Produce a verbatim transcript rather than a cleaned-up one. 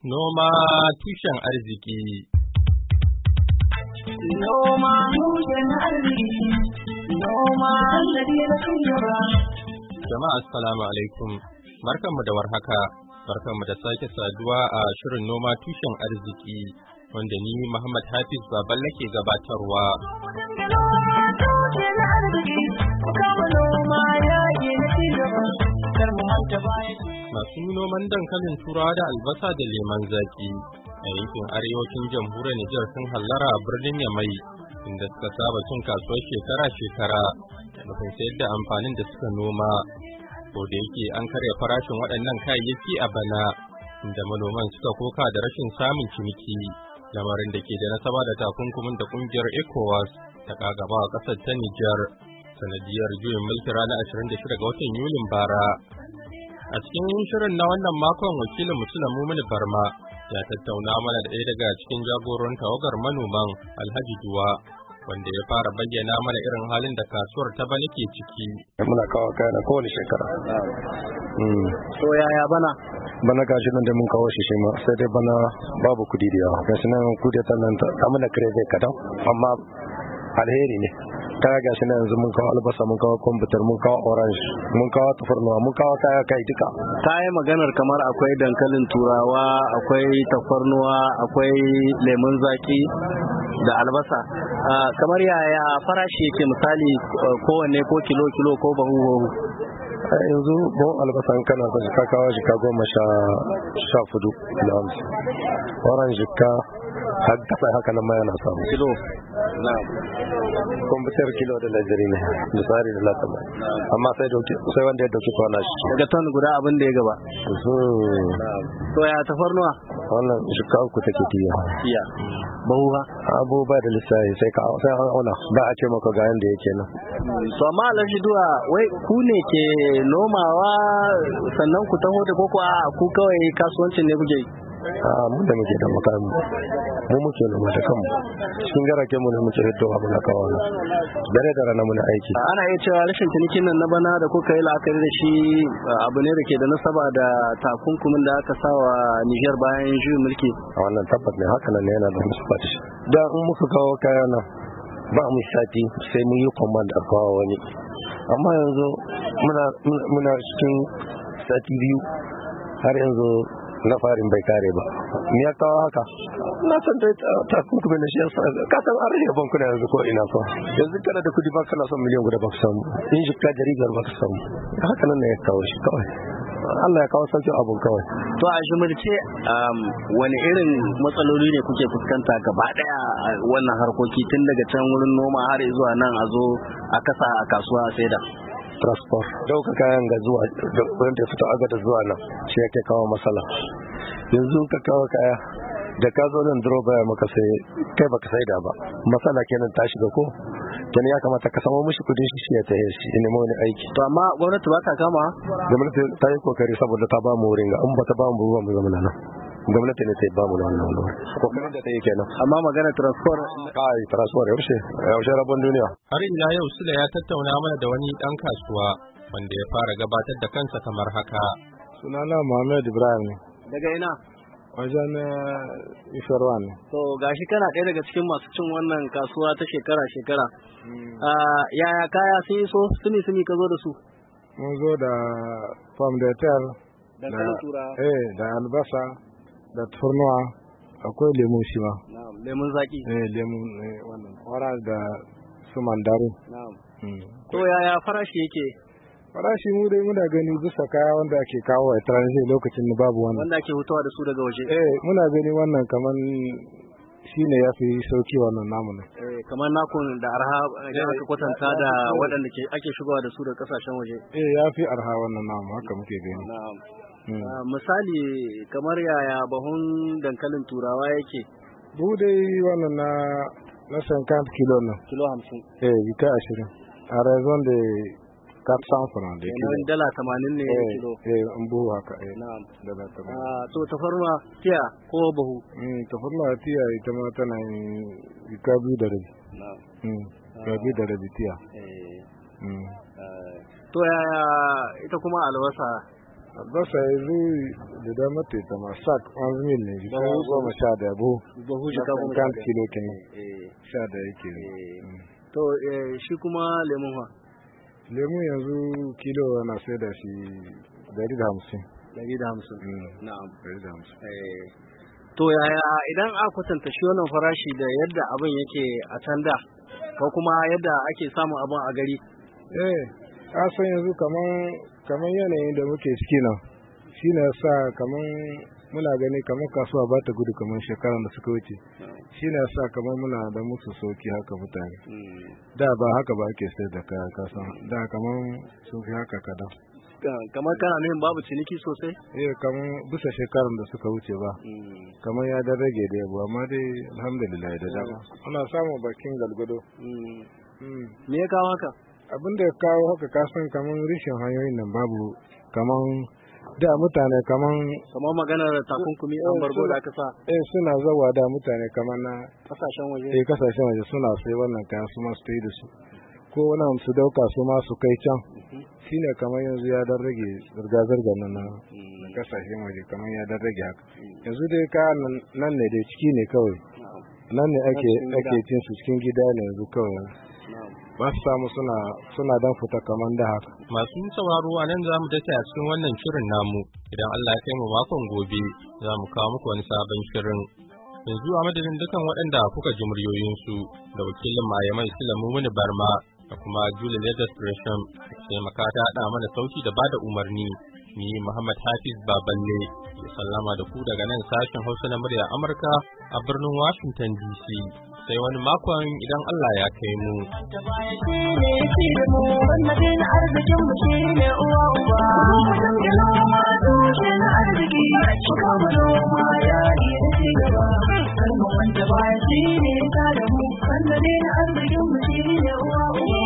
Noma tushen arziki. Noma tushen arziki. Noma sannadi na cigaba. Jama'a assalamu alaikum. Barkanmu da warhaka. Barkanmu da sake saduwa a shirin noma tushen arziki wanda ni Muhammad Hafiz Baballe ke gabatarwa. Noma tushen arziki. Kama noma yaƙi na cigaba. Kar mu manta baya. Masu noman dankalin turawa da albasa da leman zaki a yankin arewacin jamhuriyar Nijar sun hallara a birnin Yamai inda suka saba cin kasuwar shekara-shekara nufin sayar da amfanin da suka noma. Ko da yake an karya farashin waɗannan kayayyaki a bana inda manoman suka koka da rashin samun ciniki, lamarin da ke da nasaba da takunkumin da ƙungiyar ECOWAS ta kagaba a ƙasar ta Nijar sanadiyar juyin mulki ranar ashirin da shida ga watan Yulin bara. A cikin shirin na wannan makon wakilin Musula Mumuni Barma ya tattauna mana da ɗaya daga cikin jagoran tawagar manoman Alhaji Duwa wanda ya fara bayyana mana irin halin da kasuwar ta bana ke ciki. Muna kawo kaya na kowane shekara. So yaya bana? Bana gashi nan da mun kawo shi ma sai dai bana babu kudi da yawa. Gashi nan kudi ta nan ta mana krebe kadan amma alheri ne. Kaya gashi nan yanzu mun kawo albasa, mun kawo kwamfutar, mun kawo orange, mun kawo tafarnuwa, mun kawo kaya kai duka. Ta yi maganar kamar akwai dankalin turawa, akwai tafarnuwa, akwai lemun zaki da albasa. Kamar yaya farashi yake misali kowanne ko kilo kilo ko bahu bahu? Yanzu bon albasa kana son ka kawo shi ka goma sha sha fudu da hamsin. Orange ka har kasa haka nan ma yana samu. Kilo. Kwamfutar kilo da lajiri ne misali da latama amma sai sai wanda ya dauki kwana shi daga ton guda abin da ya gaba. To ya tafarnuwa wannan shika uku take tiya tiya bahu ha abu ba da lissafi sai ka sai an auna ba a ce maka ga yanda yake nan. To amma Alhaji Duwa wai ku ne ke nomawa sannan ku taho da koko a ku kawai kasuwancin ne kuke yi? a mun da muke da makamu mu muke noma da kanmu cikin garake mu ne muke hiddo abu na kawo dare da rana muna aiki. Ana iya cewa rashin cinikin nan na bana da kuka yi la'akari da shi abu ne da ke da nasaba da takunkumin da aka sa wa Niger bayan juyin mulki. A wannan tabbas ne haka nan ne yana da nasaba da shi. Da in muka kawo kaya nan ba mu sati sai mun yi command a kawo wani amma yanzu muna muna cikin sati biyu har yanzu na farin bai kare ba. Me ya kawo haka? Na san dai ta kuma da shi yasa ka san an rage bankuna yanzu ko ina fa. Yanzu kana da kudi ba kana son miliyan guda ba ka samu. In shi ka jaridar ba ka samu. Haka nan ne ya kawo shi kawai. Allah ya kawo sauƙin abun kawai. To a jumurce wani irin matsaloli ne kuke fuskanta gaba daya a wannan harkoki tun daga can wurin noma har zuwa nan a zo a kasa a kasuwa a saida? Transport dauka kayan ga zuwa wanda fito aga da zuwa nan shi yake kawo matsala. Yanzu ka kawo kaya da ka zo nan duro baya maka sai kai baka saida ba matsala kenan ta shiga ko kenan ya kamata ka samu mishi kudin shi ya tahe shi ne wani aiki. To amma gwamnati ba ta kama? Gwamnati ta yi kokari saboda ta ba mu wurin ga in ba ta ba mu ruwa mu zama nan. Gwamnati ne ta yi ba mu wannan wurin kokarin da ta yi kenan. Amma magana transport kai transport yaushe yaushe rabon duniya. Har ila yau Sule ya tattauna mana da wani dan kasuwa wanda ya fara gabatar da kansa kamar haka. Sunana Muhammad Ibrahim ne. Daga ina? Wajen Isarwa ne. To gashi kana ɗaya daga cikin masu cin wannan kasuwa ta shekara-shekara. Yaya kaya sun yi so sumi sumi ka zo da su? Mun zo da fam da tar da tura. Eh da albasa da turnuwa akwai lemu shi ma. Na'am, lemun zaki. Eh lemun wannan orange da su mandarin. Na'am. To yaya farashi yake? Farashi mu dai muna gani bisa kaya wanda ake kawo a transit lokacin da babu wannan. Wanda ake hutawa da su daga waje. Eh muna gani wannan kaman shine yafi sauki wannan namu ne. Eh kamar nakun da arha idan aka kwatanta da waɗanda ke ake shigowa da su daga kasashen waje. Eh yafi arha wannan namu haka muke gani. Na'am. Misali kamar yaya bahun dankalin turawa yake? Bu dai wannan na na sankan kilo nan. Kilo hamsin. Eh bita ashirin. A raison de quatre cents francs de kilo. Dala tamanin ne kilo. Eh an buhu haka eh. Na'am. Dala tamanin. Ah to tafarnuwa tiya ko bahu? Mm tafarnuwa tiya ita ma tana yin bika biyu da rabi. Na'am. Mm bika biyu da rabi tiya. Eh. Mm. To yaya ita kuma albasa? albasa yanzu da dama ta ita ma sak one mil ne shi goma sha da buhu buhu shi ka goma kan kilo kenan eh sha da yake ne. to shi kuma lemon fa lemu yanzu kilo na sai da shi dari da hamsin dari da hamsin na'am dari da hamsin. To yaya idan aka kwatanta shi wannan farashi da yadda abin yake a can da ko kuma yadda ake samun abin a gari? Eh, a san yanzu kaman kaman yanayin da muke ciki nan shi ne sa kaman muna gani kaman kasuwa ba ta gudu kaman shekaran da suka wuce. Shi ne sa kaman muna da musu sauki haka mutane. Da ba haka ba ake sayar da kaya kasan da kaman sun fi haka kadan. Kamar kana nuna babu ciniki sosai? Eh kamar bisa shekaran da suka wuce ba. Kamar ya da rage da yabo amma dai alhamdulillah da dama. Ana samun bakin galgado. Me ya kawo haka? Abin da ya kawo haka kasan kamar rishin hanyoyin nan babu kamar da mutane kamar kamar maganar takunkumi an bargo da aka sa. Eh suna zawa da mutane kamar na kasashen waje. Eh kasashen waje suna sai wannan kaya su ma su yi da su. Ko wani su dauka su ma su kai can. Shine kamar yanzu ya dan rage zirga-zirga nan na kasashen waje kamar ya dan rage haka. Yanzu dai ka nan ne dai ciki ne kawai. Nan ne ake ake cin su cikin gida ne yanzu kawai. Ba su samu suna suna dan fita kamar da haka. Masu sauraro a nan za mu dace a cikin wannan shirin namu. Idan Allah ya kai mu makon gobe za mu kawo muku wani sabon shirin. Yanzu a madadin dukan waɗanda kuka ji muryoyinsu da wakilin Mayamai Sulamu Muni Barma da kuma Julie Leathers Gresham sai makata haɗa mana sauti da bada umarni ni Muhammad Hafiz Baballe ya sallama da ku daga nan sashen Hausa na murya Amurka a birnin Washington D C sai wani makon idan Allah ya kai mu. Wanda baya shi ne ta da mu, wanda ne na arzikin mu shi ne uwa uwa.